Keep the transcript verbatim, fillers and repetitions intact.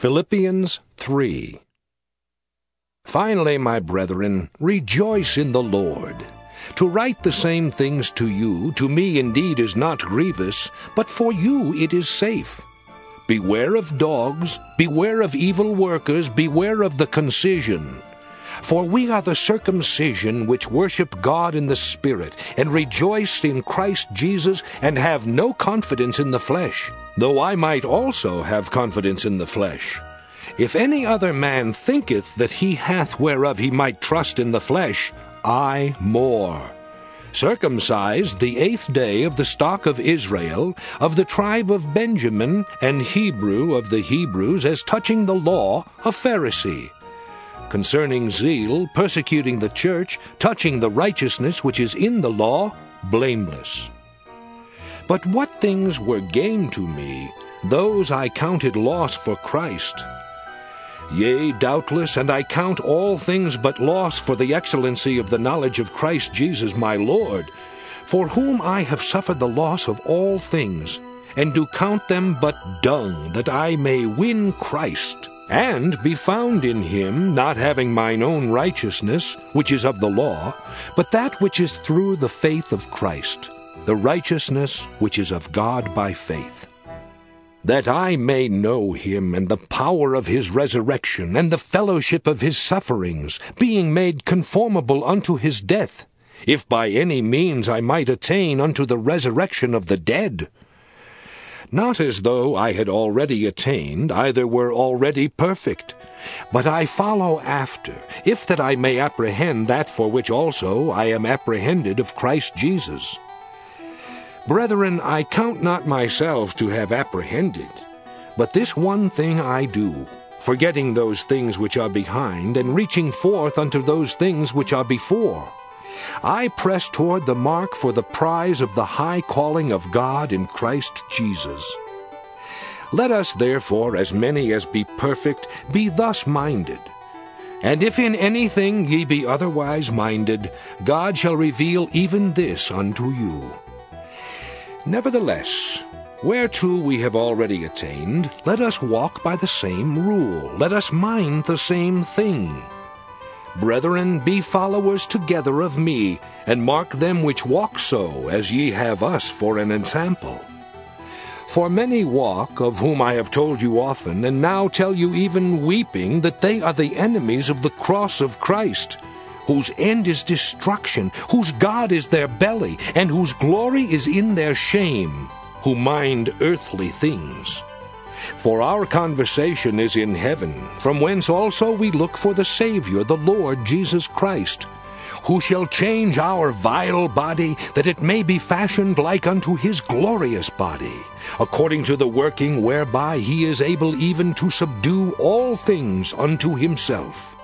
Philippians three. Finally, my brethren, rejoice in the Lord. To write the same things to you, to me indeed is not grievous, but for you it is safe. Beware of dogs, beware of evil workers, beware of the concision. For we are the circumcision which worship God in the Spirit, and rejoice in Christ Jesus, and have no confidence in the flesh, though I might also have confidence in the flesh. If any other man thinketh that he hath whereof he might trust in the flesh, I more. Circumcised the eighth day of the stock of Israel, of the tribe of Benjamin, and Hebrew of the Hebrews, as touching the law, a Pharisee. Concerning zeal, persecuting the church, touching the righteousness which is in the law, blameless. But what things were gain to me, those I counted loss for Christ. Yea, doubtless, and I count all things but loss for the excellency of the knowledge of Christ Jesus my Lord, for whom I have suffered the loss of all things, and do count them but dung, that I may win Christ, and be found in him, not having mine own righteousness, which is of the law, but that which is through the faith of Christ, the righteousness which is of God by faith. That I may know him, and the power of his resurrection, and the fellowship of his sufferings, being made conformable unto his death, if by any means I might attain unto the resurrection of the dead. Not as though I had already attained, either were already perfect, but I follow after, if that I may apprehend that for which also I am apprehended of Christ Jesus. Brethren, I count not myself to have apprehended, but this one thing I do, forgetting those things which are behind, and reaching forth unto those things which are before. I press toward the mark for the prize of the high calling of God in Christ Jesus. Let us therefore, as many as be perfect, be thus minded. And if in anything ye be otherwise minded, God shall reveal even this unto you. Nevertheless, whereto we have already attained, let us walk by the same rule, let us mind the same thing. Brethren, be followers together of me, and mark them which walk so, as ye have us for an ensample. For many walk, of whom I have told you often, and now tell you even weeping, that they are the enemies of the cross of Christ, whose end is destruction, whose God is their belly, and whose glory is in their shame, who mind earthly things. For our conversation is in heaven, from whence also we look for the Savior, the Lord Jesus Christ, who shall change our vile body, that it may be fashioned like unto his glorious body, according to the working whereby he is able even to subdue all things unto himself.